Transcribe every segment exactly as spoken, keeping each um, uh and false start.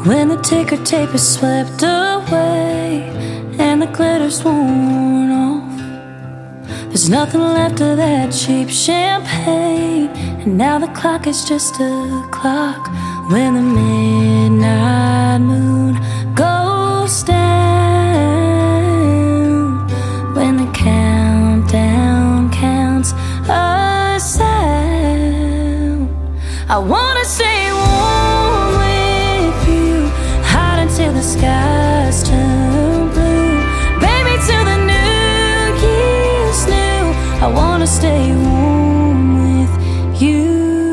When the ticker tape is swept away and the glitter's worn off, there's nothing left of that cheap champagne, and now the clock is just a clock. When the midnight moon goes down, when the countdown counts us out, I wanna stay warm with you, hot until the skies turn blue, baby, till the new year's new. I wanna stay warm with you.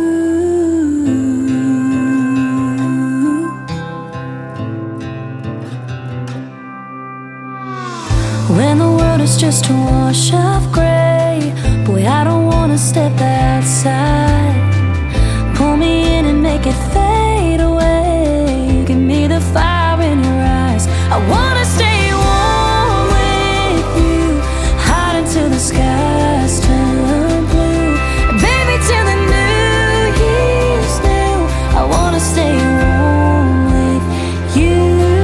When the world is just a wash of gray, boy, I don't wanna step outside. Pull me in and make it fade away. Give me the fire in your eyes. I wanna stay warm with you, hot until the skies turn blue, baby, till the new year's new. I wanna stay warm with you.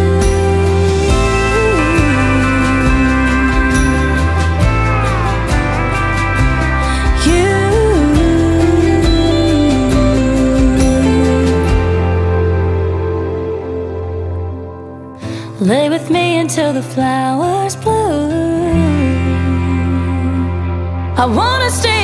Lay with me until the flowers bloom. I wanna stay